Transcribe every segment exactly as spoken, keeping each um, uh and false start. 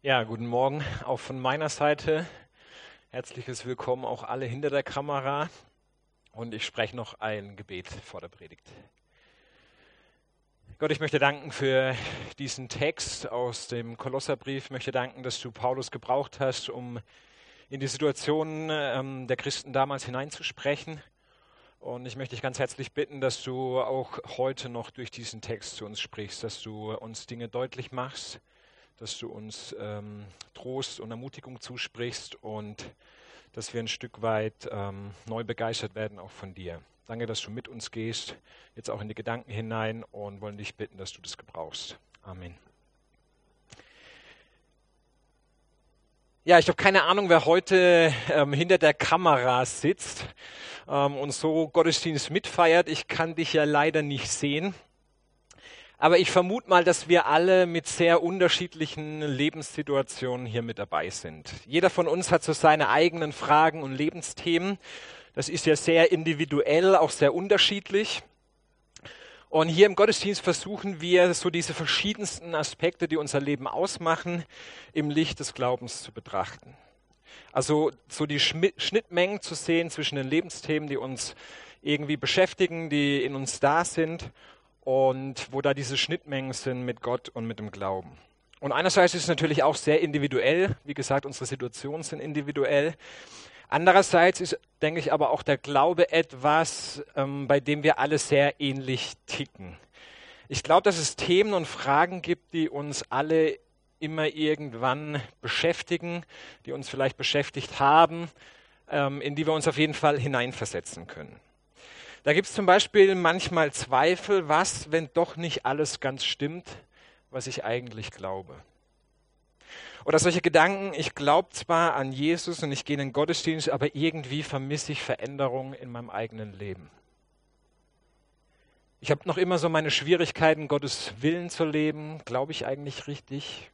Ja, guten Morgen auch von meiner Seite. Herzliches Willkommen auch alle hinter der Kamera. Und ich spreche noch ein Gebet vor der Predigt. Gott, ich möchte danken für diesen Text aus dem Kolosserbrief. Ich möchte danken, dass du Paulus gebraucht hast, um in die Situation ähm, der Christen damals hineinzusprechen. Und ich möchte dich ganz herzlich bitten, dass du auch heute noch durch diesen Text zu uns sprichst, dass du uns Dinge deutlich machst, dass du uns ähm, Trost und Ermutigung zusprichst und dass wir ein Stück weit ähm, neu begeistert werden, auch von dir. Danke, dass du mit uns gehst, jetzt auch in die Gedanken hinein und wollen dich bitten, dass du das gebrauchst. Amen. Ja, ich habe keine Ahnung, wer heute ähm, hinter der Kamera sitzt ähm, und so Gottesdienst mitfeiert. Ich kann dich ja leider nicht sehen. Aber ich vermute mal, dass wir alle mit sehr unterschiedlichen Lebenssituationen hier mit dabei sind. Jeder von uns hat so seine eigenen Fragen und Lebensthemen. Das ist ja sehr individuell, auch sehr unterschiedlich. Und hier im Gottesdienst versuchen wir, so diese verschiedensten Aspekte, die unser Leben ausmachen, im Licht des Glaubens zu betrachten. Also so die Schnittmengen zu sehen zwischen den Lebensthemen, die uns irgendwie beschäftigen, die in uns da sind, und wo da diese Schnittmengen sind mit Gott und mit dem Glauben. Und einerseits ist es natürlich auch sehr individuell. Wie gesagt, unsere Situationen sind individuell. Andererseits ist, denke ich, aber auch der Glaube etwas, ähm, bei dem wir alle sehr ähnlich ticken. Ich glaube, dass es Themen und Fragen gibt, die uns alle immer irgendwann beschäftigen, die uns vielleicht beschäftigt haben, ähm, in die wir uns auf jeden Fall hineinversetzen können. Da gibt es zum Beispiel manchmal Zweifel, was, wenn doch nicht alles ganz stimmt, was ich eigentlich glaube. Oder solche Gedanken, ich glaube zwar an Jesus und ich gehe in den Gottesdienst, aber irgendwie vermisse ich Veränderung in meinem eigenen Leben. Ich habe noch immer so meine Schwierigkeiten, Gottes Willen zu leben, glaube ich eigentlich richtig?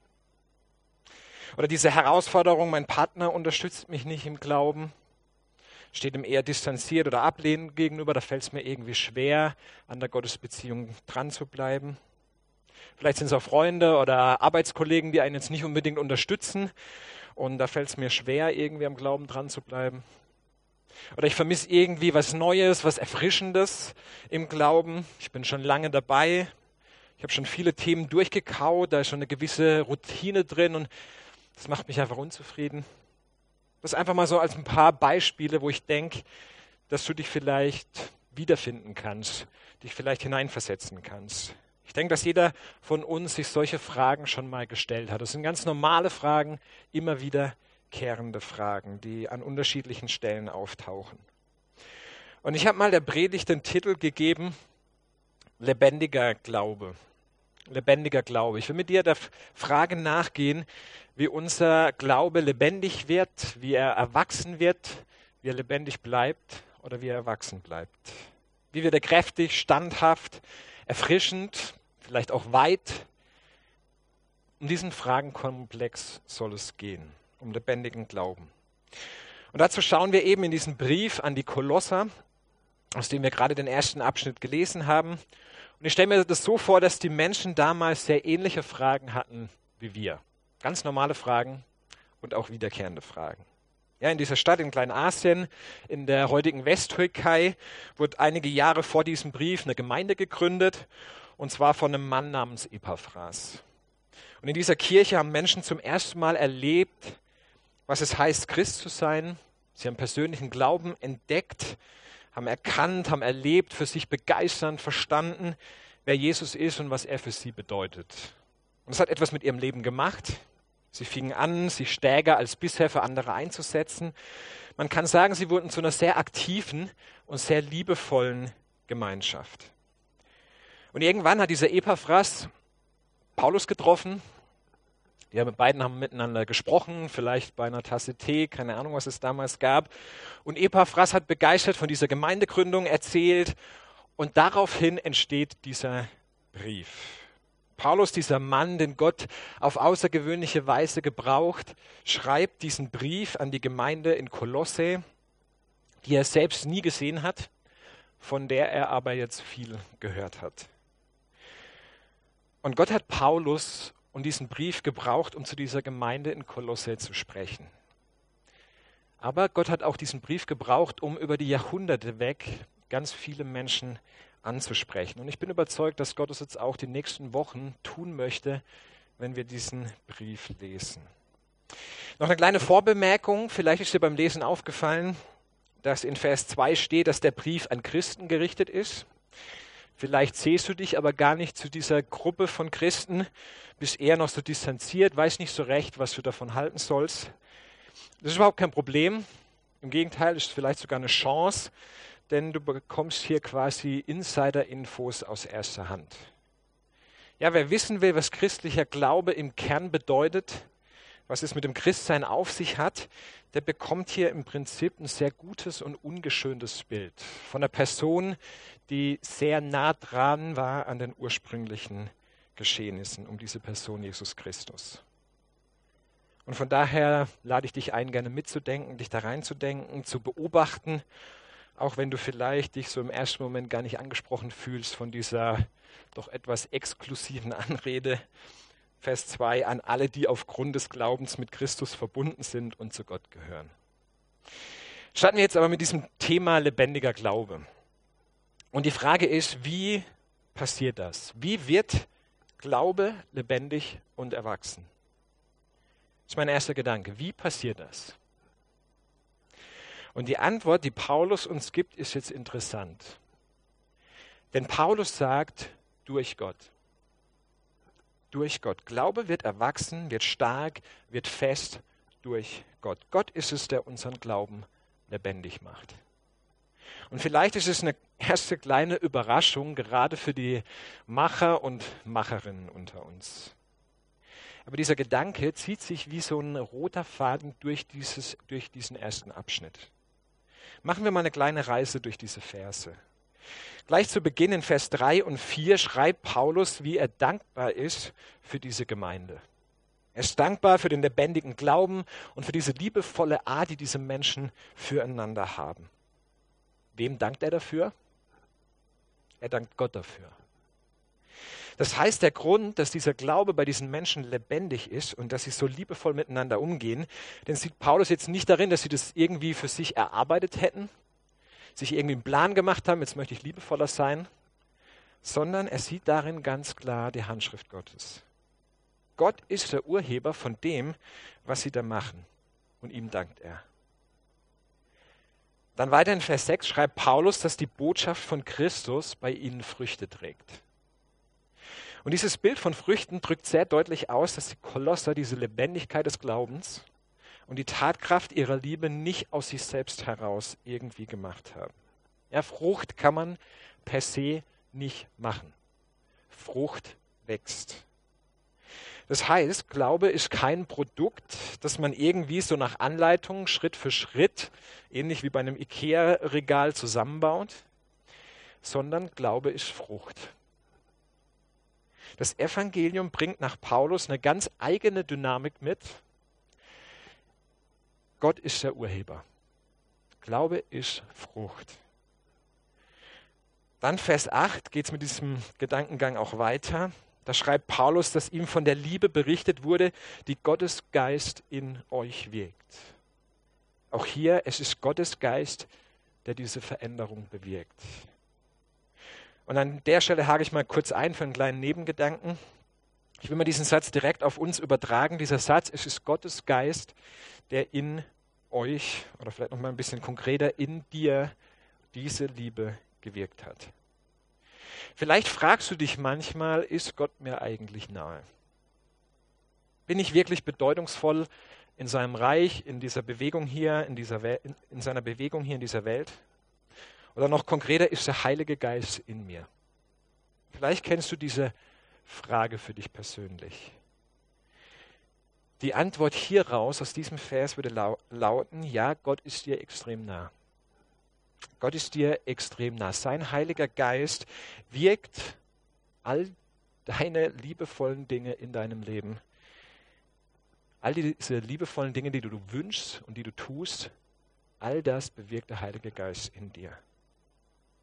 Oder diese Herausforderung, mein Partner unterstützt mich nicht im Glauben, steht ihm eher distanziert oder ablehnend gegenüber, da fällt es mir irgendwie schwer, an der Gottesbeziehung dran zu bleiben. Vielleicht sind es auch Freunde oder Arbeitskollegen, die einen jetzt nicht unbedingt unterstützen und da fällt es mir schwer, irgendwie am Glauben dran zu bleiben. Oder ich vermisse irgendwie was Neues, was Erfrischendes im Glauben. Ich bin schon lange dabei, ich habe schon viele Themen durchgekaut, da ist schon eine gewisse Routine drin und das macht mich einfach unzufrieden. Das einfach mal so als ein paar Beispiele, wo ich denke, dass du dich vielleicht wiederfinden kannst, dich vielleicht hineinversetzen kannst. Ich denke, dass jeder von uns sich solche Fragen schon mal gestellt hat. Das sind ganz normale Fragen, immer wiederkehrende Fragen, die an unterschiedlichen Stellen auftauchen. Und ich habe mal der Predigt den Titel gegeben, Lebendiger Glaube. Lebendiger Glaube. Ich will mit dir der Frage nachgehen, wie unser Glaube lebendig wird, wie er erwachsen wird, wie er lebendig bleibt oder wie er erwachsen bleibt. Wie wird er kräftig, standhaft, erfrischend, vielleicht auch weit? Um diesen Fragenkomplex soll es gehen, um lebendigen Glauben. Und dazu schauen wir eben in diesen Brief an die Kolosser, aus dem wir gerade den ersten Abschnitt gelesen haben. Und ich stelle mir das so vor, dass die Menschen damals sehr ähnliche Fragen hatten wie wir. Ganz normale Fragen und auch wiederkehrende Fragen. Ja, in dieser Stadt in Kleinasien, in der heutigen Westtürkei, wurde einige Jahre vor diesem Brief eine Gemeinde gegründet, und zwar von einem Mann namens Epaphras. Und in dieser Kirche haben Menschen zum ersten Mal erlebt, was es heißt, Christ zu sein. Sie haben persönlichen Glauben entdeckt, haben erkannt, haben erlebt, für sich begeisternd verstanden, wer Jesus ist und was er für sie bedeutet. Und es hat etwas mit ihrem Leben gemacht. Sie fingen an, sich stärker als bisher für andere einzusetzen. Man kann sagen, sie wurden zu einer sehr aktiven und sehr liebevollen Gemeinschaft. Und irgendwann hat dieser Epaphras Paulus getroffen. Die beiden haben miteinander gesprochen, vielleicht bei einer Tasse Tee, keine Ahnung, was es damals gab. Und Epaphras hat begeistert von dieser Gemeindegründung erzählt und daraufhin entsteht dieser Brief. Paulus, dieser Mann, den Gott auf außergewöhnliche Weise gebraucht, schreibt diesen Brief an die Gemeinde in Kolosse, die er selbst nie gesehen hat, von der er aber jetzt viel gehört hat. Und Gott hat Paulus und diesen Brief gebraucht, um zu dieser Gemeinde in Kolosse zu sprechen. Aber Gott hat auch diesen Brief gebraucht, um über die Jahrhunderte weg ganz viele Menschen anzusprechen. Und ich bin überzeugt, dass Gott es jetzt auch die nächsten Wochen tun möchte, wenn wir diesen Brief lesen. Noch eine kleine Vorbemerkung. Vielleicht ist dir beim Lesen aufgefallen, dass in Vers zwei steht, dass der Brief an Christen gerichtet ist. Vielleicht zählst du dich aber gar nicht zu dieser Gruppe von Christen, bist eher noch so distanziert, weißt nicht so recht, was du davon halten sollst. Das ist überhaupt kein Problem. Im Gegenteil, ist vielleicht sogar eine Chance, denn du bekommst hier quasi Insider-Infos aus erster Hand. Ja, wer wissen will, was christlicher Glaube im Kern bedeutet, was es mit dem Christsein auf sich hat, der bekommt hier im Prinzip ein sehr gutes und ungeschöntes Bild von einer Person, die sehr nah dran war an den ursprünglichen Geschehnissen um diese Person Jesus Christus. Und von daher lade ich dich ein, gerne mitzudenken, dich da reinzudenken, zu beobachten, auch wenn du vielleicht dich so im ersten Moment gar nicht angesprochen fühlst von dieser doch etwas exklusiven Anrede. Vers zwei, an alle, die aufgrund des Glaubens mit Christus verbunden sind und zu Gott gehören. Starten wir jetzt aber mit diesem Thema lebendiger Glaube. Und die Frage ist, wie passiert das? Wie wird Glaube lebendig und erwachsen? Das ist mein erster Gedanke. Wie passiert das? Und die Antwort, die Paulus uns gibt, ist jetzt interessant. Denn Paulus sagt, durch Gott. Durch Gott. Glaube wird erwachsen, wird stark, wird fest durch Gott. Gott ist es, der unseren Glauben lebendig macht. Und vielleicht ist es eine erste kleine Überraschung, gerade für die Macher und Macherinnen unter uns. Aber dieser Gedanke zieht sich wie so ein roter Faden durch, dieses, durch diesen ersten Abschnitt. Machen wir mal eine kleine Reise durch diese Verse. Gleich zu Beginn in Vers drei und vier schreibt Paulus, wie er dankbar ist für diese Gemeinde. Er ist dankbar für den lebendigen Glauben und für diese liebevolle Art, die diese Menschen füreinander haben. Wem dankt er dafür? Er dankt Gott dafür. Das heißt, der Grund, dass dieser Glaube bei diesen Menschen lebendig ist und dass sie so liebevoll miteinander umgehen, den sieht Paulus jetzt nicht darin, dass sie das irgendwie für sich erarbeitet hätten, sich irgendwie einen Plan gemacht haben, jetzt möchte ich liebevoller sein, sondern er sieht darin ganz klar die Handschrift Gottes. Gott ist der Urheber von dem, was sie da machen, und ihm dankt er. Dann weiter in Vers sechs schreibt Paulus, dass die Botschaft von Christus bei ihnen Früchte trägt. Und dieses Bild von Früchten drückt sehr deutlich aus, dass die Kolosser diese Lebendigkeit des Glaubens und die Tatkraft ihrer Liebe nicht aus sich selbst heraus irgendwie gemacht haben. Ja, Frucht kann man per se nicht machen. Frucht wächst. Das heißt, Glaube ist kein Produkt, das man irgendwie so nach Anleitung Schritt für Schritt, ähnlich wie bei einem Ikea-Regal zusammenbaut, sondern Glaube ist Frucht. Das Evangelium bringt nach Paulus eine ganz eigene Dynamik mit. Gott ist der Urheber. Glaube ist Frucht. Dann Vers acht geht es mit diesem Gedankengang auch weiter. Da schreibt Paulus, dass ihm von der Liebe berichtet wurde, die Gottes Geist in euch wirkt. Auch hier, es ist Gottes Geist, der diese Veränderung bewirkt. Und an der Stelle hake ich mal kurz ein für einen kleinen Nebengedanken. Ich will mal diesen Satz direkt auf uns übertragen. Dieser Satz, es ist Gottes Geist, der in euch, oder vielleicht noch mal ein bisschen konkreter, in dir diese Liebe gewirkt hat. Vielleicht fragst du dich manchmal, ist Gott mir eigentlich nahe? Bin ich wirklich bedeutungsvoll in seinem Reich, in dieser Bewegung hier, in, dieser Wel- in, in seiner Bewegung hier in dieser Welt? Oder noch konkreter, ist der Heilige Geist in mir? Vielleicht kennst du diese Frage für dich persönlich. Die Antwort hier raus aus diesem Vers würde lau- lauten, ja, Gott ist dir extrem nah. Gott ist dir extrem nah. Sein Heiliger Geist wirkt all deine liebevollen Dinge in deinem Leben. All diese liebevollen Dinge, die du wünschst und die du tust, all das bewirkt der Heilige Geist in dir.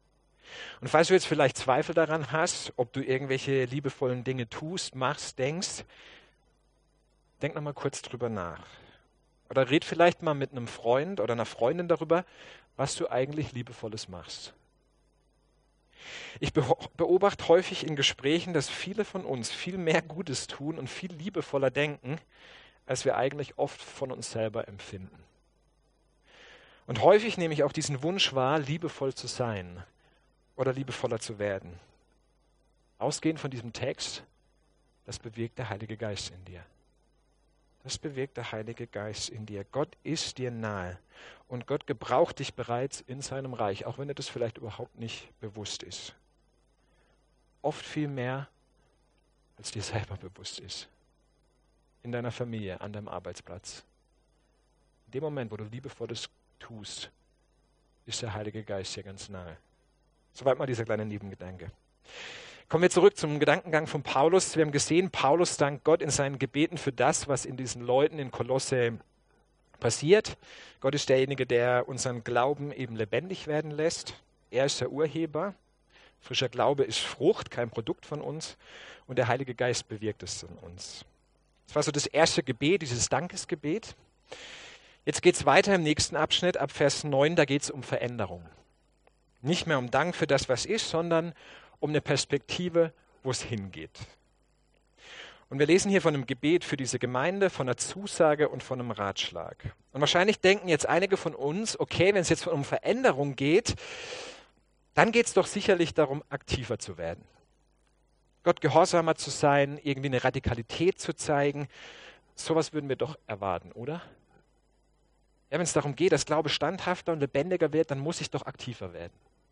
Und falls du jetzt vielleicht Zweifel daran hast, ob du irgendwelche liebevollen Dinge tust, machst, denkst, denk noch mal kurz drüber nach. Oder red vielleicht mal mit einem Freund oder einer Freundin darüber, was du eigentlich Liebevolles machst. Ich beobachte häufig in Gesprächen, dass viele von uns viel mehr Gutes tun und viel liebevoller denken, als wir eigentlich oft von uns selber empfinden. Und häufig nehme ich auch diesen Wunsch wahr, liebevoll zu sein oder liebevoller zu werden. Ausgehend von diesem Text, das bewirkt der Heilige Geist in dir. Das bewirkt der Heilige Geist in dir. Gott ist dir nahe und Gott gebraucht dich bereits in seinem Reich, auch wenn dir das vielleicht überhaupt nicht bewusst ist. Oft viel mehr, als dir selber bewusst ist. In deiner Familie, an deinem Arbeitsplatz. In dem Moment, wo du Liebevolles tust, ist der Heilige Geist dir ganz nahe. Soweit mal dieser kleine Nebengedanke. Kommen wir zurück zum Gedankengang von Paulus. Wir haben gesehen, Paulus dankt Gott in seinen Gebeten für das, was in diesen Leuten in Kolosse passiert. Gott ist derjenige, der unseren Glauben eben lebendig werden lässt. Er ist der Urheber. Frischer Glaube ist Frucht, kein Produkt von uns. Und der Heilige Geist bewirkt es in uns. Das war so das erste Gebet, dieses Dankesgebet. Jetzt geht es weiter im nächsten Abschnitt, ab Vers neun, da geht es um Veränderung. Nicht mehr um Dank für das, was ist, sondern um eine Perspektive, wo es hingeht. Und wir lesen hier von einem Gebet für diese Gemeinde, von einer Zusage und von einem Ratschlag. Und wahrscheinlich denken jetzt einige von uns, okay, wenn es jetzt um Veränderung geht, dann geht es doch sicherlich darum, aktiver zu werden. Gott gehorsamer zu sein, irgendwie eine Radikalität zu zeigen. Sowas würden wir doch erwarten, oder? Ja, wenn es darum geht, dass Glaube standhafter und lebendiger wird, dann muss ich doch aktiver werden.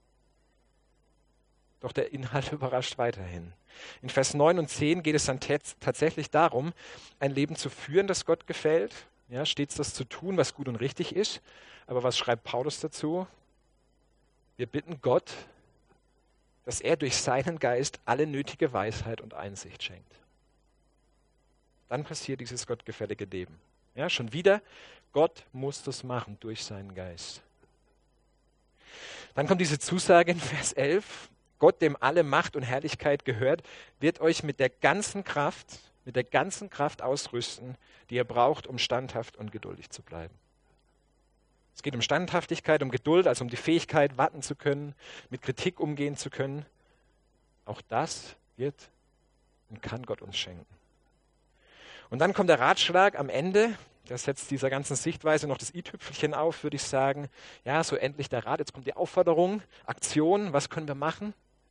Doch der Inhalt überrascht weiterhin. In Vers neun und zehn geht es dann tats- tatsächlich darum, ein Leben zu führen, das Gott gefällt, ja, stets das zu tun, was gut und richtig ist. Aber was schreibt Paulus dazu? Wir bitten Gott, dass er durch seinen Geist alle nötige Weisheit und Einsicht schenkt. Dann passiert dieses gottgefällige Leben. Ja, schon wieder, Gott muss das machen durch seinen Geist. Dann kommt diese Zusage in Vers elf. Gott, dem alle Macht und Herrlichkeit gehört, wird euch mit der ganzen Kraft, mit der ganzen Kraft ausrüsten, die ihr braucht, um standhaft und geduldig zu bleiben. Es geht um Standhaftigkeit, um Geduld, also um die Fähigkeit, warten zu können, mit Kritik umgehen zu können. Auch das wird und kann Gott uns schenken. Und dann kommt der Ratschlag am Ende, das setzt dieser ganzen Sichtweise noch das i-Tüpfelchen auf, würde ich sagen. Ja, so endlich der Rat, jetzt kommt die Aufforderung, Aktion, was können wir machen?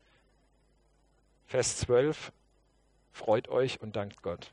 Vers zwölf, freut euch und dankt Gott.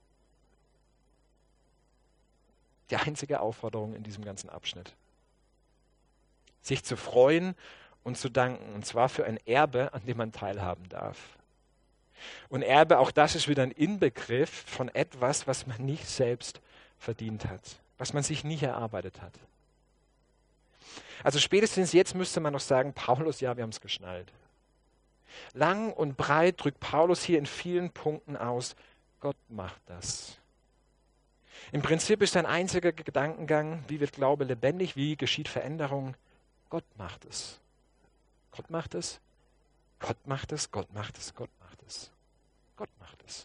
Die einzige Aufforderung in diesem ganzen Abschnitt. Sich zu freuen und zu danken, und zwar für ein Erbe, an dem man teilhaben darf. Und Erbe, auch das ist wieder ein Inbegriff von etwas, was man nicht selbst verdient hat, was man sich nie erarbeitet hat. Also spätestens jetzt müsste man noch sagen, Paulus, ja, wir haben es geschnallt. Lang und breit drückt Paulus hier in vielen Punkten aus, Gott macht das. Im Prinzip ist sein einziger Gedankengang, wie wird Glaube lebendig, wie geschieht Veränderung? Gott macht es. Gott macht es, Gott macht es, Gott macht es, Gott macht es. Gott macht es.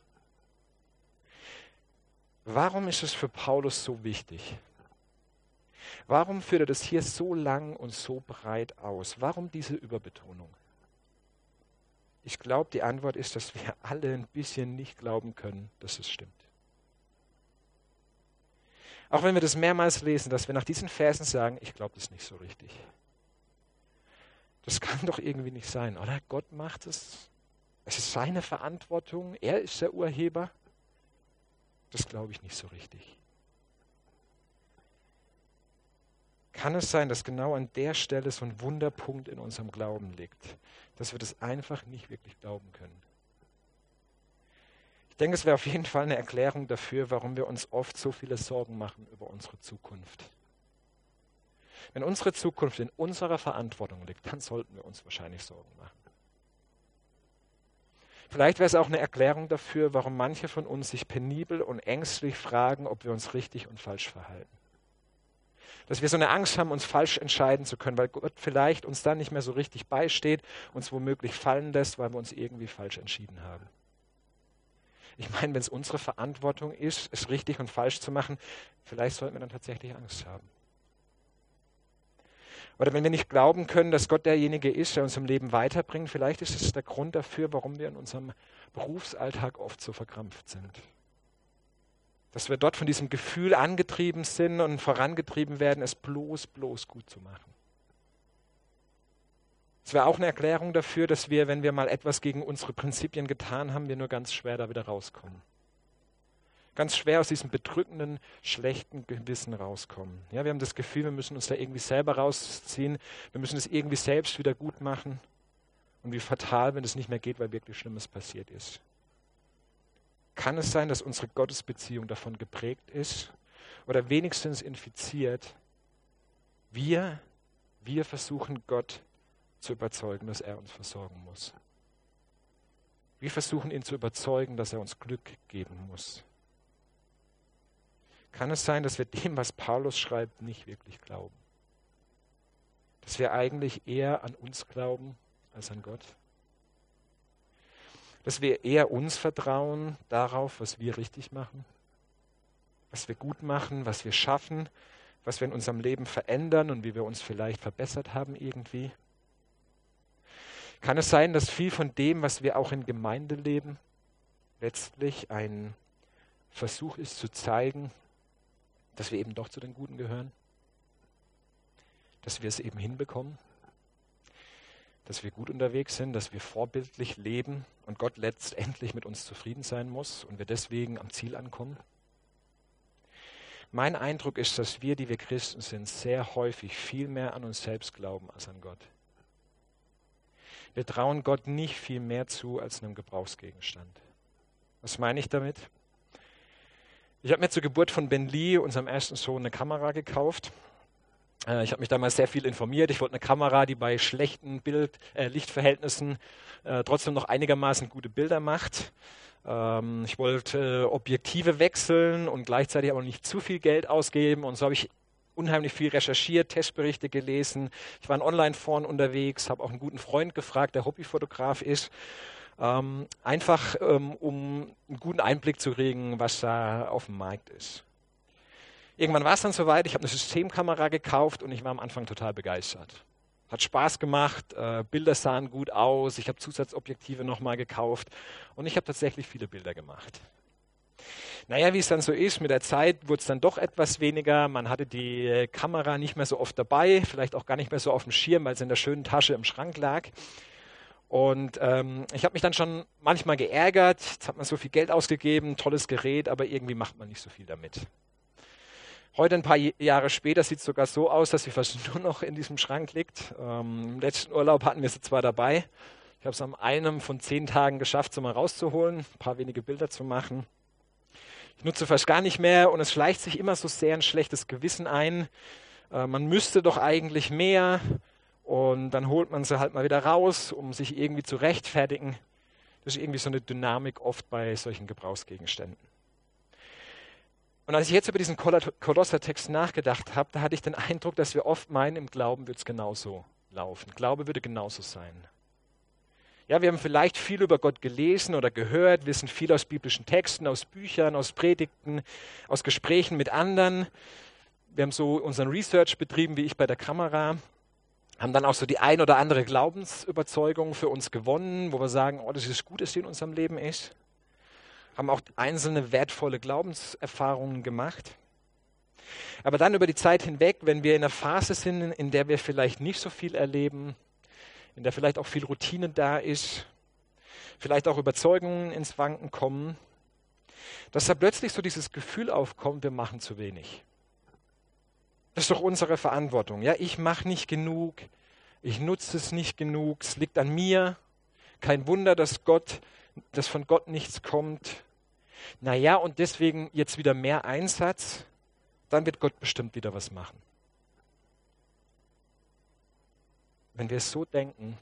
Warum ist es für Paulus so wichtig? Warum führt er das hier so lang und so breit aus? Warum diese Überbetonung? Ich glaube, die Antwort ist, dass wir alle ein bisschen nicht glauben können, dass es stimmt. Auch wenn wir das mehrmals lesen, dass wir nach diesen Versen sagen, ich glaube das nicht so richtig. Das kann doch irgendwie nicht sein, oder? Gott macht es. Es ist seine Verantwortung. Er ist der Urheber. Das glaube ich nicht so richtig. Kann es sein, dass genau an der Stelle so ein Wunderpunkt in unserem Glauben liegt, dass wir das einfach nicht wirklich glauben können? Ich denke, es wäre auf jeden Fall eine Erklärung dafür, warum wir uns oft so viele Sorgen machen über unsere Zukunft. Wenn unsere Zukunft in unserer Verantwortung liegt, dann sollten wir uns wahrscheinlich Sorgen machen. Vielleicht wäre es auch eine Erklärung dafür, warum manche von uns sich penibel und ängstlich fragen, ob wir uns richtig und falsch verhalten. Dass wir so eine Angst haben, uns falsch entscheiden zu können, weil Gott vielleicht uns dann nicht mehr so richtig beisteht, uns womöglich fallen lässt, weil wir uns irgendwie falsch entschieden haben. Ich meine, wenn es unsere Verantwortung ist, es richtig und falsch zu machen, vielleicht sollten wir dann tatsächlich Angst haben. Oder wenn wir nicht glauben können, dass Gott derjenige ist, der uns im Leben weiterbringt, vielleicht ist es der Grund dafür, warum wir in unserem Berufsalltag oft so verkrampft sind. Dass wir dort von diesem Gefühl angetrieben sind und vorangetrieben werden, es bloß, bloß gut zu machen. Es wäre auch eine Erklärung dafür, dass wir, wenn wir mal etwas gegen unsere Prinzipien getan haben, wir nur ganz schwer da wieder rauskommen. Ganz schwer aus diesem bedrückenden, schlechten Gewissen rauskommen. Ja, wir haben das Gefühl, wir müssen uns da irgendwie selber rausziehen, wir müssen es irgendwie selbst wieder gut machen. Und wie fatal, wenn es nicht mehr geht, weil wirklich Schlimmes passiert ist. Kann es sein, dass unsere Gottesbeziehung davon geprägt ist oder wenigstens infiziert? Wir, wir versuchen Gott zu überzeugen, dass er uns versorgen muss. Wir versuchen ihn zu überzeugen, dass er uns Glück geben muss. Kann es sein, dass wir dem, was Paulus schreibt, nicht wirklich glauben? Dass wir eigentlich eher an uns glauben als an Gott? Dass wir eher uns vertrauen darauf, was wir richtig machen, was wir gut machen, was wir schaffen, was wir in unserem Leben verändern und wie wir uns vielleicht verbessert haben irgendwie? Kann es sein, dass viel von dem, was wir auch in Gemeinde leben, letztlich ein Versuch ist zu zeigen, dass wir eben doch zu den Guten gehören? Dass wir es eben hinbekommen? Dass wir gut unterwegs sind, dass wir vorbildlich leben und Gott letztendlich mit uns zufrieden sein muss und wir deswegen am Ziel ankommen? Mein Eindruck ist, dass wir, die wir Christen sind, sehr häufig viel mehr an uns selbst glauben als an Gott. Wir trauen Gott nicht viel mehr zu als einem Gebrauchsgegenstand. Was meine ich damit? Ich habe mir zur Geburt von Ben Lee, unserem ersten Sohn, eine Kamera gekauft. Äh, ich habe mich damals sehr viel informiert. Ich wollte eine Kamera, die bei schlechten Bild, äh, Lichtverhältnissen äh, trotzdem noch einigermaßen gute Bilder macht. Ähm, ich wollte äh, Objektive wechseln und gleichzeitig aber nicht zu viel Geld ausgeben. Und so habe ich unheimlich viel recherchiert, Testberichte gelesen. Ich war in Online-Foren unterwegs, habe auch einen guten Freund gefragt, der Hobbyfotograf ist. Ähm, einfach, ähm, um einen guten Einblick zu kriegen, was da auf dem Markt ist. Irgendwann war es dann soweit, ich habe eine Systemkamera gekauft und ich war am Anfang total begeistert. Hat Spaß gemacht, äh, Bilder sahen gut aus, ich habe Zusatzobjektive nochmal gekauft und ich habe tatsächlich viele Bilder gemacht. Naja, wie es dann so ist, mit der Zeit wurde es dann doch etwas weniger. Man hatte die Kamera nicht mehr so oft dabei, vielleicht auch gar nicht mehr so auf dem Schirm, weil sie in der schönen Tasche im Schrank lag. Und ähm, ich habe mich dann schon manchmal geärgert, jetzt hat man so viel Geld ausgegeben, tolles Gerät, aber irgendwie macht man nicht so viel damit. Heute, ein paar Jahre später, sieht es sogar so aus, dass sie fast nur noch in diesem Schrank liegt. Ähm, Im letzten Urlaub hatten wir sie zwar dabei. Ich habe es an einem von zehn Tagen geschafft, sie mal rauszuholen, ein paar wenige Bilder zu machen. Ich nutze fast gar nicht mehr und es schleicht sich immer so sehr ein schlechtes Gewissen ein. Äh, man müsste doch eigentlich mehr und dann holt man sie halt mal wieder raus, um sich irgendwie zu rechtfertigen. Das ist irgendwie so eine Dynamik oft bei solchen Gebrauchsgegenständen. Und als ich jetzt über diesen Kolosser-Text nachgedacht habe, da hatte ich den Eindruck, dass wir oft meinen, im Glauben wird es genauso laufen. Glaube würde genauso sein. Ja, wir haben vielleicht viel über Gott gelesen oder gehört, wissen viel aus biblischen Texten, aus Büchern, aus Predigten, aus Gesprächen mit anderen. Wir haben so unseren Research betrieben, wie ich bei der Kamera, haben dann auch so die ein oder andere Glaubensüberzeugung für uns gewonnen, wo wir sagen, oh, das ist gut, dass sie in unserem Leben ist. Haben auch einzelne wertvolle Glaubenserfahrungen gemacht. Aber dann über die Zeit hinweg, wenn wir in einer Phase sind, in der wir vielleicht nicht so viel erleben, in der vielleicht auch viel Routine da ist, vielleicht auch Überzeugungen ins Wanken kommen, dass da plötzlich so dieses Gefühl aufkommt, wir machen zu wenig. Das ist doch unsere Verantwortung. Ja, ich mache nicht genug, ich nutze es nicht genug, es liegt an mir. Kein Wunder, dass Gott, dass von Gott nichts kommt. Naja, und deswegen jetzt wieder mehr Einsatz, dann wird Gott bestimmt wieder was machen. Wenn wir es so denken,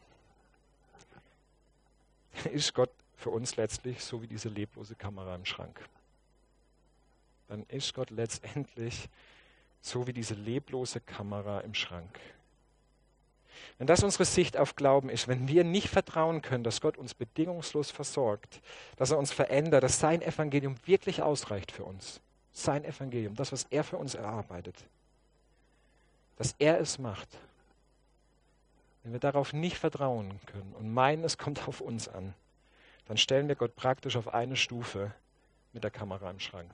ist Gott für uns letztlich so wie diese leblose Kamera im Schrank. Dann ist Gott letztendlich So wie diese leblose Kamera im Schrank. Wenn das unsere Sicht auf Glauben ist, wenn wir nicht vertrauen können, dass Gott uns bedingungslos versorgt, dass er uns verändert, dass sein Evangelium wirklich ausreicht für uns, sein Evangelium, das, was er für uns erarbeitet, dass er es macht. Wenn wir darauf nicht vertrauen können und meinen, es kommt auf uns an, dann stellen wir Gott praktisch auf eine Stufe mit der Kamera im Schrank.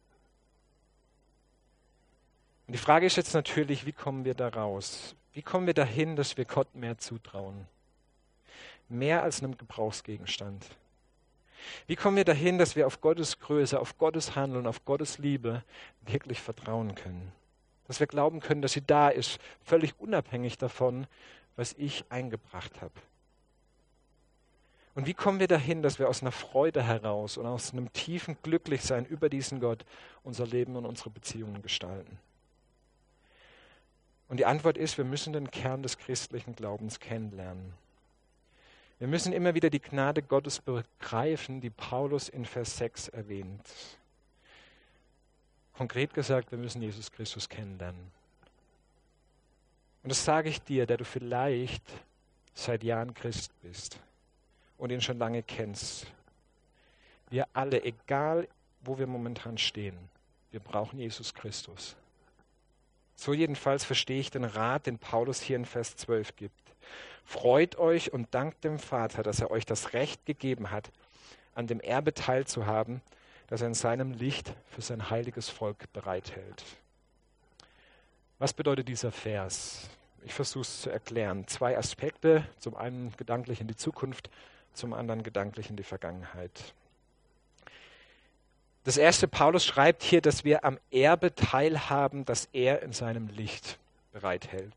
Und die Frage ist jetzt natürlich, wie kommen wir da raus? Wie kommen wir dahin, dass wir Gott mehr zutrauen? Mehr als einem Gebrauchsgegenstand. Wie kommen wir dahin, dass wir auf Gottes Größe, auf Gottes Handeln, auf Gottes Liebe wirklich vertrauen können? Dass wir glauben können, dass sie da ist, völlig unabhängig davon, was ich eingebracht habe. Und wie kommen wir dahin, dass wir aus einer Freude heraus und aus einem tiefen Glücklichsein über diesen Gott unser Leben und unsere Beziehungen gestalten? Und die Antwort ist, wir müssen den Kern des christlichen Glaubens kennenlernen. Wir müssen immer wieder die Gnade Gottes begreifen, die Paulus in Vers sechs erwähnt. Konkret gesagt, wir müssen Jesus Christus kennenlernen. Und das sage ich dir, der du vielleicht seit Jahren Christ bist und ihn schon lange kennst. Wir alle, egal wo wir momentan stehen, wir brauchen Jesus Christus. So jedenfalls verstehe ich den Rat, den Paulus hier in Vers zwölf gibt. Freut euch und dankt dem Vater, dass er euch das Recht gegeben hat, an dem Erbe teilzuhaben, das er in seinem Licht für sein heiliges Volk bereithält. Was bedeutet dieser Vers? Ich versuche es zu erklären. Zwei Aspekte, zum einen gedanklich in die Zukunft, zum anderen gedanklich in die Vergangenheit. Das erste, Paulus schreibt hier, dass wir am Erbe teilhaben, das er in seinem Licht bereithält.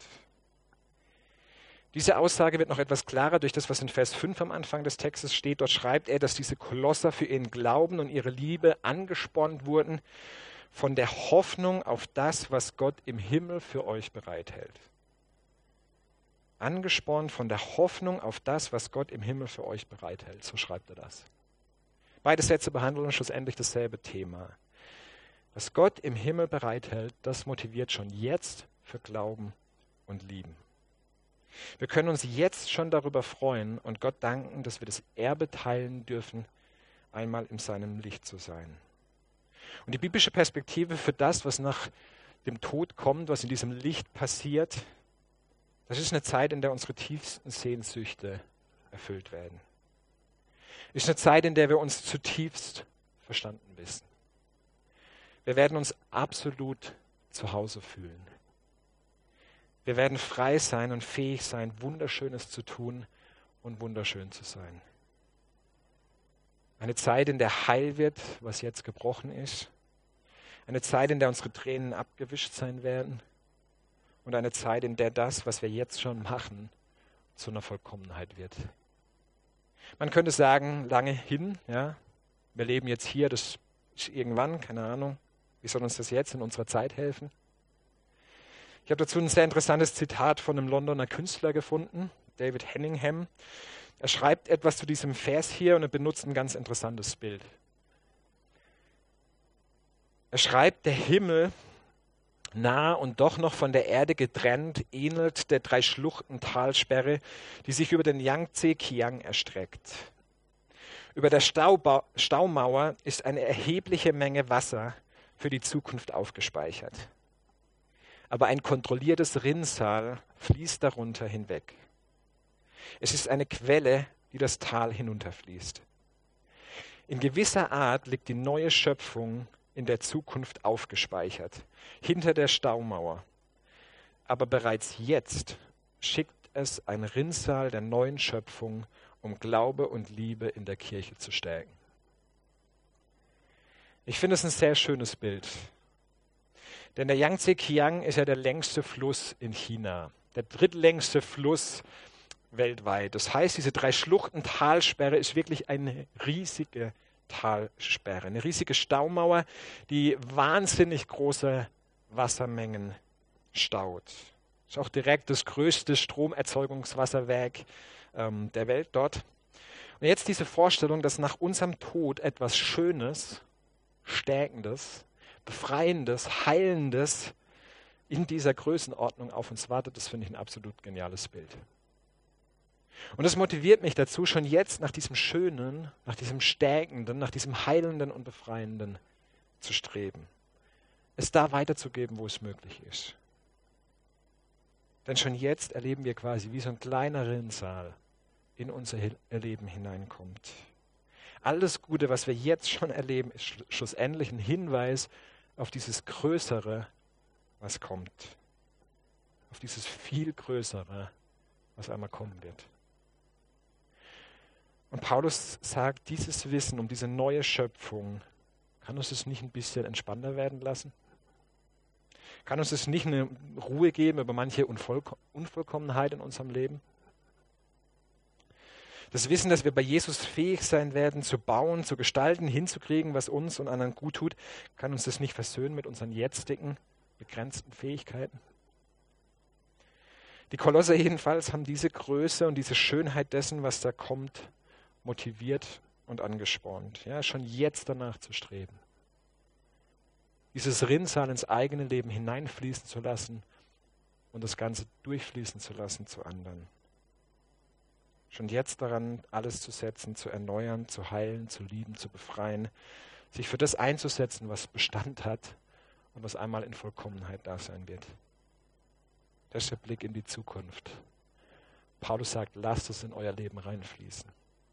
Diese Aussage wird noch etwas klarer durch das, was in Vers fünf am Anfang des Textes steht. Dort schreibt er, dass diese Kolosser für ihren Glauben und ihre Liebe angespornt wurden von der Hoffnung auf das, was Gott im Himmel für euch bereithält. Angespornt von der Hoffnung auf das, was Gott im Himmel für euch bereithält. So schreibt er das. Beide Sätze behandeln schlussendlich dasselbe Thema. Was Gott im Himmel bereithält, das motiviert schon jetzt für Glauben und Lieben. Wir können uns jetzt schon darüber freuen und Gott danken, dass wir das Erbe teilen dürfen, einmal in seinem Licht zu sein. Und die biblische Perspektive für das, was nach dem Tod kommt, was in diesem Licht passiert, das ist eine Zeit, in der unsere tiefsten Sehnsüchte erfüllt werden. Ist eine Zeit, in der wir uns zutiefst verstanden wissen. Wir werden uns absolut zu Hause fühlen. Wir werden frei sein und fähig sein, Wunderschönes zu tun und wunderschön zu sein. Eine Zeit, in der heil wird, was jetzt gebrochen ist. Eine Zeit, in der unsere Tränen abgewischt sein werden. Und eine Zeit, in der das, was wir jetzt schon machen, zu einer Vollkommenheit wird. Man könnte sagen, lange hin, ja, wir leben jetzt hier, das ist irgendwann, keine Ahnung, wie soll uns das jetzt in unserer Zeit helfen? Ich habe dazu ein sehr interessantes Zitat von einem Londoner Künstler gefunden, David Henningham. Er schreibt etwas zu diesem Vers hier und er benutzt ein ganz interessantes Bild. Er schreibt, der Himmel, nah und doch noch von der Erde getrennt, ähnelt der drei Schluchten Talsperre, die sich über den Yangtze-Kiang erstreckt. Über der Staubau- Staumauer ist eine erhebliche Menge Wasser für die Zukunft aufgespeichert. Aber ein kontrolliertes Rinnsal fließt darunter hinweg. Es ist eine Quelle, die das Tal hinunterfließt. In gewisser Art liegt die neue Schöpfung in der Zukunft aufgespeichert, hinter der Staumauer. Aber bereits jetzt schickt es ein Rinnsal der neuen Schöpfung, um Glaube und Liebe in der Kirche zu stärken. Ich finde es ein sehr schönes Bild. Denn der Yangtze-Kiang ist ja der längste Fluss in China, der drittlängste Fluss weltweit. Das heißt, diese drei Schluchten Talsperre ist wirklich eine riesige Talsperre, eine riesige Staumauer, die wahnsinnig große Wassermengen staut. Ist auch direkt das größte Stromerzeugungswasserwerk ähm, der Welt dort. Und jetzt diese Vorstellung, dass nach unserem Tod etwas Schönes, Stärkendes, Befreiendes, Heilendes in dieser Größenordnung auf uns wartet, das finde ich ein absolut geniales Bild. Und das motiviert mich dazu, schon jetzt nach diesem Schönen, nach diesem Stärkenden, nach diesem Heilenden und Befreienden zu streben. Es da weiterzugeben, wo es möglich ist. Denn schon jetzt erleben wir quasi, wie so ein kleiner Rinnsal in unser Leben hineinkommt. Alles Gute, was wir jetzt schon erleben, ist schlussendlich ein Hinweis auf dieses Größere, was kommt. Auf dieses viel Größere, was einmal kommen wird. Und Paulus sagt, dieses Wissen um diese neue Schöpfung, kann uns das nicht ein bisschen entspannter werden lassen? Kann uns das nicht eine Ruhe geben über manche Unvollko- Unvollkommenheit in unserem Leben? Das Wissen, dass wir bei Jesus fähig sein werden, zu bauen, zu gestalten, hinzukriegen, was uns und anderen gut tut, kann uns das nicht versöhnen mit unseren jetzigen, begrenzten Fähigkeiten? Die Kolosser jedenfalls haben diese Größe und diese Schönheit dessen, was da kommt, motiviert und angespornt, ja, schon jetzt danach zu streben. Dieses Rinnsal ins eigene Leben hineinfließen zu lassen und das Ganze durchfließen zu lassen zu anderen. Schon jetzt daran, alles zu setzen, zu erneuern, zu heilen, zu lieben, zu befreien, sich für das einzusetzen, was Bestand hat und was einmal in Vollkommenheit da sein wird. Das ist der Blick in die Zukunft. Paulus sagt, lasst es in euer Leben reinfließen.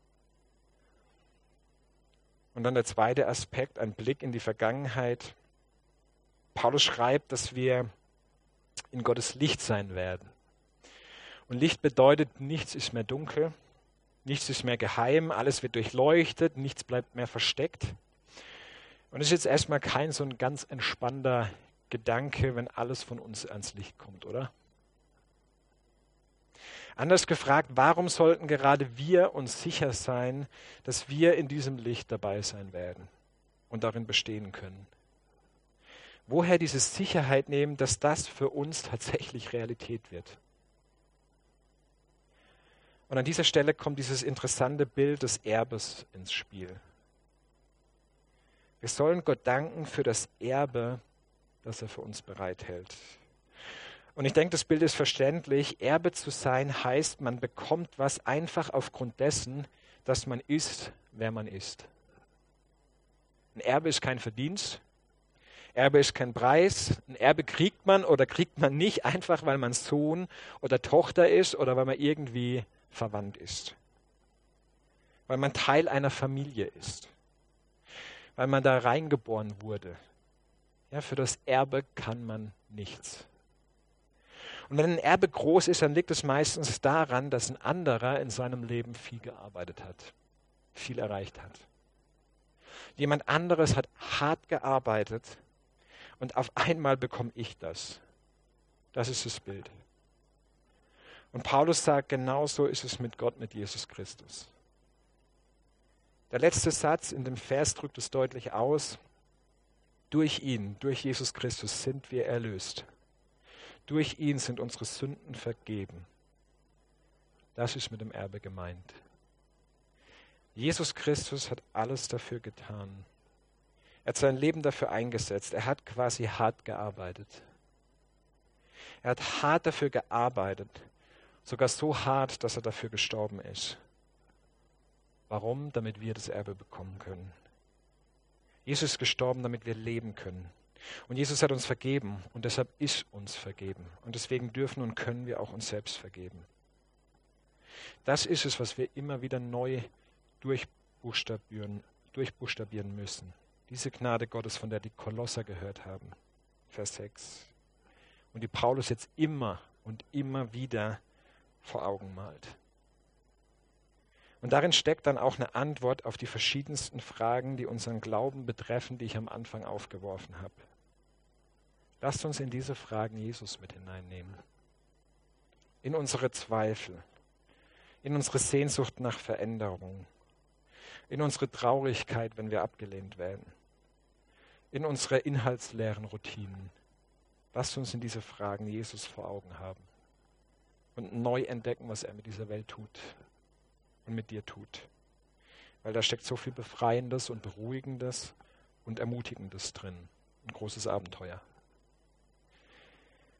Und dann der zweite Aspekt, ein Blick in die Vergangenheit. Paulus schreibt, dass wir in Gottes Licht sein werden. Und Licht bedeutet, nichts ist mehr dunkel, nichts ist mehr geheim, alles wird durchleuchtet, nichts bleibt mehr versteckt. Und es ist jetzt erstmal kein so ein ganz entspannter Gedanke, wenn alles von uns ans Licht kommt, oder? Anders gefragt, warum sollten gerade wir uns sicher sein, dass wir in diesem Licht dabei sein werden und darin bestehen können? Woher diese Sicherheit nehmen, dass das für uns tatsächlich Realität wird? Und an dieser Stelle kommt dieses interessante Bild des Erbes ins Spiel. Wir sollen Gott danken für das Erbe, das er für uns bereithält. Und ich denke, das Bild ist verständlich. Erbe zu sein heißt, man bekommt was einfach aufgrund dessen, dass man ist, wer man ist. Ein Erbe ist kein Verdienst. Erbe ist kein Preis. Ein Erbe kriegt man oder kriegt man nicht einfach, weil man Sohn oder Tochter ist oder weil man irgendwie verwandt ist. Weil man Teil einer Familie ist. Weil man da reingeboren wurde. Ja, für das Erbe kann man nichts. Und wenn ein Erbe groß ist, dann liegt es meistens daran, dass ein anderer in seinem Leben viel gearbeitet hat, viel erreicht hat. Jemand anderes hat hart gearbeitet und auf einmal bekomme ich das. Das ist das Bild. Und Paulus sagt, genauso ist es mit Gott, mit Jesus Christus. Der letzte Satz in dem Vers drückt es deutlich aus. Durch ihn, durch Jesus Christus sind wir erlöst. Durch ihn sind unsere Sünden vergeben. Das ist mit dem Erbe gemeint. Jesus Christus hat alles dafür getan. Er hat sein Leben dafür eingesetzt. Er hat quasi hart gearbeitet. Er hat hart dafür gearbeitet. Sogar so hart, dass er dafür gestorben ist. Warum? Damit wir das Erbe bekommen können. Jesus ist gestorben, damit wir leben können. Und Jesus hat uns vergeben und deshalb ist uns vergeben. Und deswegen dürfen und können wir auch uns selbst vergeben. Das ist es, was wir immer wieder neu durchbuchstabieren, durchbuchstabieren müssen. Diese Gnade Gottes, von der die Kolosser gehört haben. Vers sechs. Und die Paulus jetzt immer und immer wieder vor Augen malt. Und darin steckt dann auch eine Antwort auf die verschiedensten Fragen, die unseren Glauben betreffen, die ich am Anfang aufgeworfen habe. Lasst uns in diese Fragen Jesus mit hineinnehmen. In unsere Zweifel, in unsere Sehnsucht nach Veränderung, in unsere Traurigkeit, wenn wir abgelehnt werden, in unsere inhaltsleeren Routinen. Lasst uns in diese Fragen Jesus vor Augen haben und neu entdecken, was er mit dieser Welt tut und mit dir tut. Weil da steckt so viel Befreiendes und Beruhigendes und Ermutigendes drin. Ein großes Abenteuer.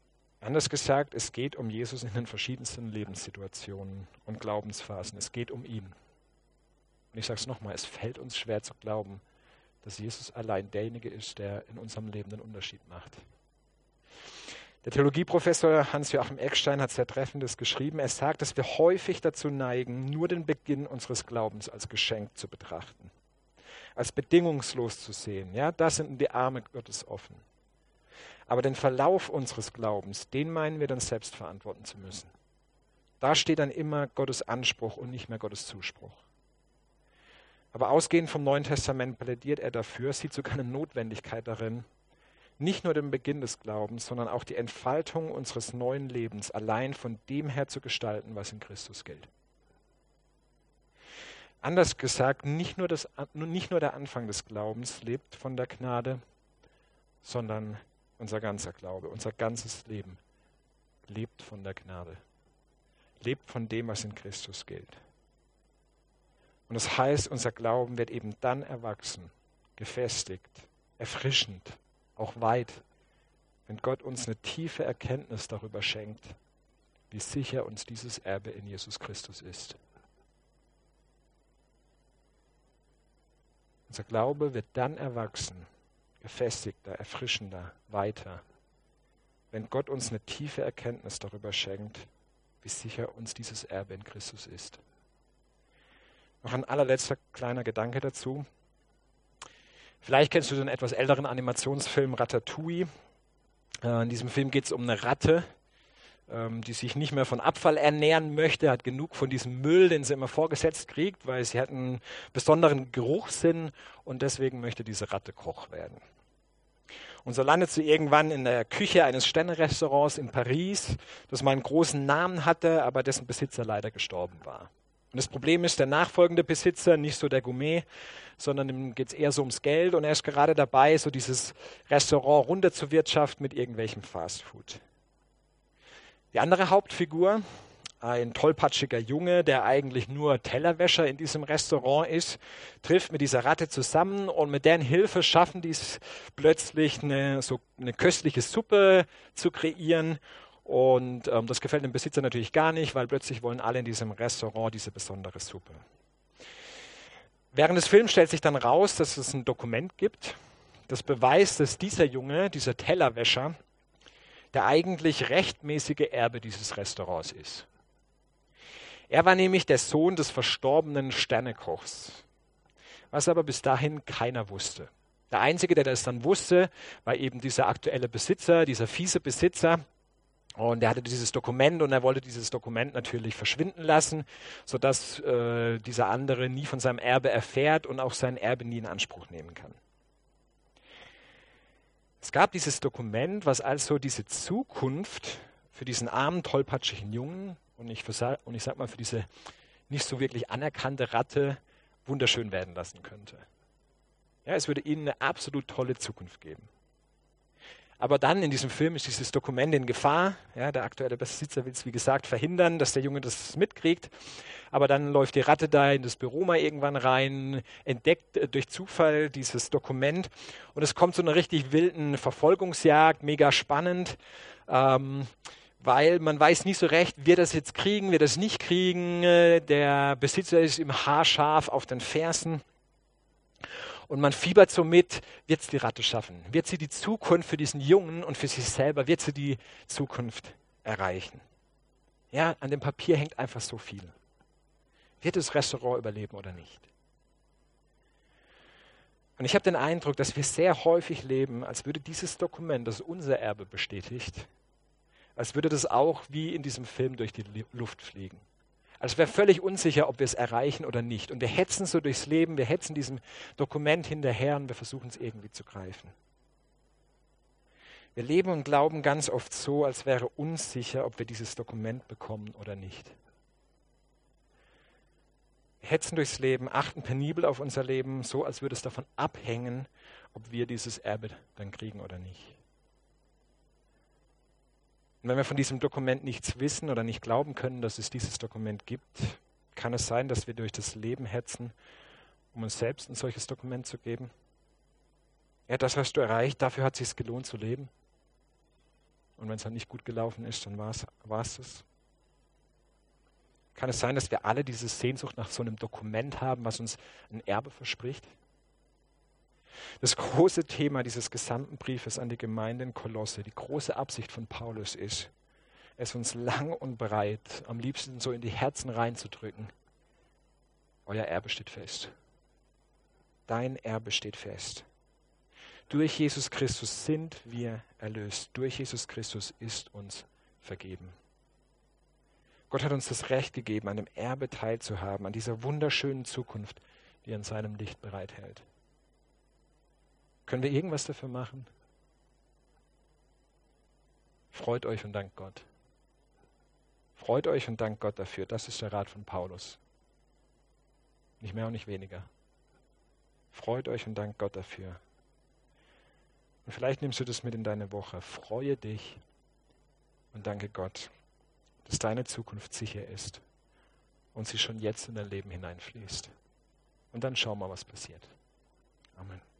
Anders gesagt, es geht um Jesus in den verschiedensten Lebenssituationen und Glaubensphasen. Es geht um ihn. Und ich sage es nochmal, es fällt uns schwer zu glauben, dass Jesus allein derjenige ist, der in unserem Leben den Unterschied macht. Der Theologieprofessor Hans-Joachim Eckstein hat sehr Treffendes geschrieben. Er sagt, dass wir häufig dazu neigen, nur den Beginn unseres Glaubens als Geschenk zu betrachten, als bedingungslos zu sehen. Ja, da sind die Arme Gottes offen. Aber den Verlauf unseres Glaubens, den meinen wir dann selbst verantworten zu müssen. Da steht dann immer Gottes Anspruch und nicht mehr Gottes Zuspruch. Aber ausgehend vom Neuen Testament plädiert er dafür, sieht sogar eine Notwendigkeit darin, nicht nur den Beginn des Glaubens, sondern auch die Entfaltung unseres neuen Lebens allein von dem her zu gestalten, was in Christus gilt. Anders gesagt, nicht nur, das, nicht nur der Anfang des Glaubens lebt von der Gnade, sondern unser ganzer Glaube, unser ganzes Leben lebt von der Gnade, lebt von dem, was in Christus gilt. Und das heißt, unser Glauben wird eben dann erwachsen, gefestigt, erfrischend, auch weit, wenn Gott uns eine tiefe Erkenntnis darüber schenkt, wie sicher uns dieses Erbe in Jesus Christus ist. Unser Glaube wird dann erwachsen, gefestigter, erfrischender, weiter, wenn Gott uns eine tiefe Erkenntnis darüber schenkt, wie sicher uns dieses Erbe in Christus ist. Noch ein allerletzter kleiner Gedanke dazu. Vielleicht kennst du den etwas älteren Animationsfilm Ratatouille. Äh, in diesem Film geht es um eine Ratte, ähm, die sich nicht mehr von Abfall ernähren möchte, hat genug von diesem Müll, den sie immer vorgesetzt kriegt, weil sie hat einen besonderen Geruchssinn und deswegen möchte diese Ratte Koch werden. Und so landet sie irgendwann in der Küche eines Sterne-Restaurants in Paris, das mal einen großen Namen hatte, aber dessen Besitzer leider gestorben war. Und das Problem ist, der nachfolgende Besitzer, nicht so der Gourmet, sondern ihm geht es eher so ums Geld und er ist gerade dabei, so dieses Restaurant runterzuwirtschaften mit irgendwelchem Fastfood. Die andere Hauptfigur, ein tollpatschiger Junge, der eigentlich nur Tellerwäscher in diesem Restaurant ist, trifft mit dieser Ratte zusammen und mit deren Hilfe schaffen die es plötzlich eine, so eine köstliche Suppe zu kreieren. Und ähm, das gefällt dem Besitzer natürlich gar nicht, weil plötzlich wollen alle in diesem Restaurant diese besondere Suppe. Während des Films stellt sich dann raus, dass es ein Dokument gibt, das beweist, dass dieser Junge, dieser Tellerwäscher, der eigentlich rechtmäßige Erbe dieses Restaurants ist. Er war nämlich der Sohn des verstorbenen Sternekochs, was aber bis dahin keiner wusste. Der Einzige, der das dann wusste, war eben dieser aktuelle Besitzer, dieser fiese Besitzer. Und er hatte dieses Dokument und er wollte dieses Dokument natürlich verschwinden lassen, sodass äh, dieser andere nie von seinem Erbe erfährt und auch sein Erbe nie in Anspruch nehmen kann. Es gab dieses Dokument, was also diese Zukunft für diesen armen, tollpatschigen Jungen und ich, für, und ich sag mal für diese nicht so wirklich anerkannte Ratte wunderschön werden lassen könnte. Ja, es würde ihnen eine absolut tolle Zukunft geben. Aber dann in diesem Film ist dieses Dokument in Gefahr. Ja, der aktuelle Besitzer will es, wie gesagt, verhindern, dass der Junge das mitkriegt. Aber dann läuft die Ratte da in das Büro mal irgendwann rein, entdeckt äh, durch Zufall dieses Dokument. Und es kommt zu einer richtig wilden Verfolgungsjagd, mega spannend, ähm, weil man weiß nicht so recht, wird das jetzt kriegen, wird das nicht kriegen. Der Besitzer ist ihm haarscharf auf den Fersen. Und man fiebert so mit, wird es die Ratte schaffen? Wird sie die Zukunft für diesen Jungen und für sich selber, wird sie die Zukunft erreichen? Ja, an dem Papier hängt einfach so viel. Wird das Restaurant überleben oder nicht? Und ich habe den Eindruck, dass wir sehr häufig leben, als würde dieses Dokument, das unser Erbe bestätigt, als würde das auch wie in diesem Film durch die Luft fliegen. Also wäre völlig unsicher, ob wir es erreichen oder nicht. Und wir hetzen so durchs Leben, wir hetzen diesem Dokument hinterher und wir versuchen es irgendwie zu greifen. Wir leben und glauben ganz oft so, als wäre unsicher, ob wir dieses Dokument bekommen oder nicht. Wir hetzen durchs Leben, achten penibel auf unser Leben, so als würde es davon abhängen, ob wir dieses Erbe dann kriegen oder nicht. Und wenn wir von diesem Dokument nichts wissen oder nicht glauben können, dass es dieses Dokument gibt, kann es sein, dass wir durch das Leben hetzen, um uns selbst ein solches Dokument zu geben. Ja, das hast du erreicht, dafür hat es sich gelohnt zu leben. Und wenn es halt nicht gut gelaufen ist, dann war es das. Kann es sein, dass wir alle diese Sehnsucht nach so einem Dokument haben, was uns ein Erbe verspricht? Das große Thema dieses gesamten Briefes an die Gemeinde in Kolosse, die große Absicht von Paulus ist, es uns lang und breit, am liebsten so in die Herzen reinzudrücken. Euer Erbe steht fest. Dein Erbe steht fest. Durch Jesus Christus sind wir erlöst. Durch Jesus Christus ist uns vergeben. Gott hat uns das Recht gegeben, an dem Erbe teilzuhaben, an dieser wunderschönen Zukunft, die er in seinem Licht bereithält. Können wir irgendwas dafür machen? Freut euch und dankt Gott. Freut euch und dankt Gott dafür. Das ist der Rat von Paulus. Nicht mehr und nicht weniger. Freut euch und dankt Gott dafür. Und vielleicht nimmst du das mit in deine Woche. Freue dich und danke Gott, dass deine Zukunft sicher ist und sie schon jetzt in dein Leben hineinfließt. Und dann schau mal, was passiert. Amen.